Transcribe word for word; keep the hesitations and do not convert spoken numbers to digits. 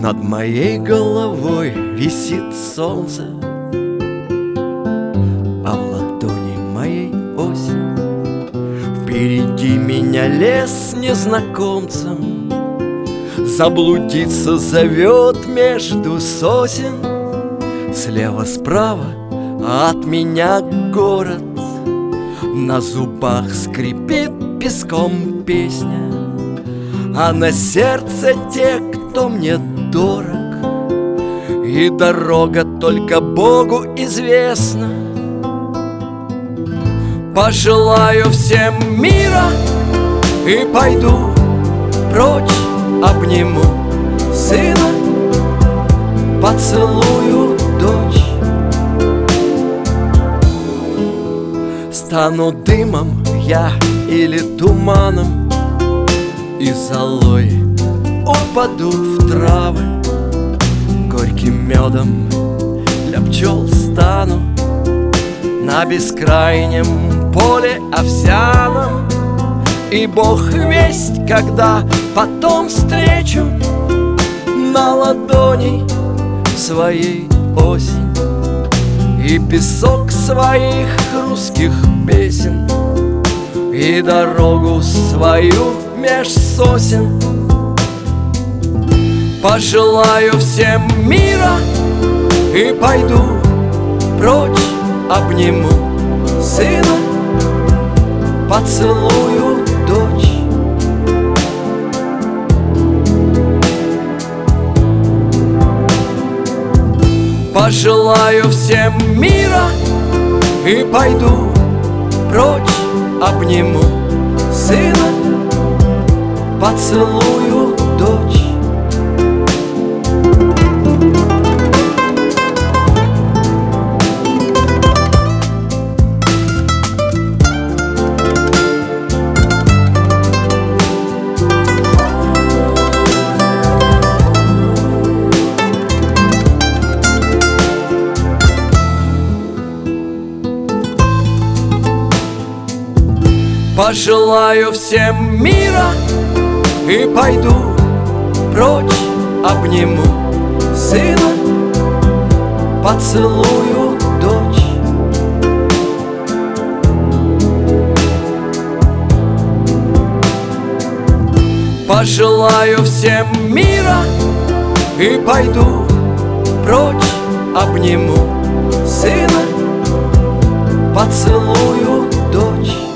Над моей головой висит солнце, а в ладони моей осень. Впереди меня лес незнакомцем, заблудиться зовет между сосен. Слева-справа от меня город, на зубах скрипит песком песня, а на сердце те, кто мне дорог. И дорога только Богу известна. Пожелаю всем мира и пойду прочь, обниму сына, поцелую дочь. Стану дымом я или туманом, и золой упаду в травы. Горьким медом для пчел стану на бескрайнем поле овсяном. И Бог весть, когда потом встречу на ладони своей осень и песок своих русских песен, и дорогу свою меж сосен. Пожелаю всем мира и пойду прочь, обниму сына, поцелую дочь. Пожелаю всем мира и пойду прочь, обниму сына, поцелую дочь. Пожелаю всем мира и пойду прочь, обниму сына, поцелую дочь. Пожелаю всем мира и пойду прочь, обниму сына, поцелую дочь.